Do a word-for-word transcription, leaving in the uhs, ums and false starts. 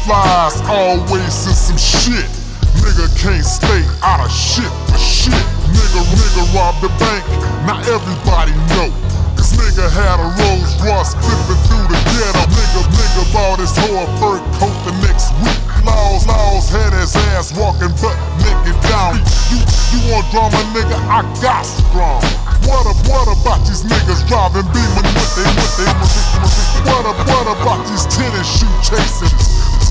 flies always in some shit. Nigga can't stay out of shit for shit. Nigga, nigga robbed the bank, now everybody know. Cause nigga had a Rolls Royce flipping through the ghetto. Nigga, nigga bought his whole fur coat the next week. Laws, Laws had his ass walking butt naked down. You, you want drama, nigga? I got strong. What up, what about these niggas driving beaming with they, with they, what up, what about these tennis shoe chasers?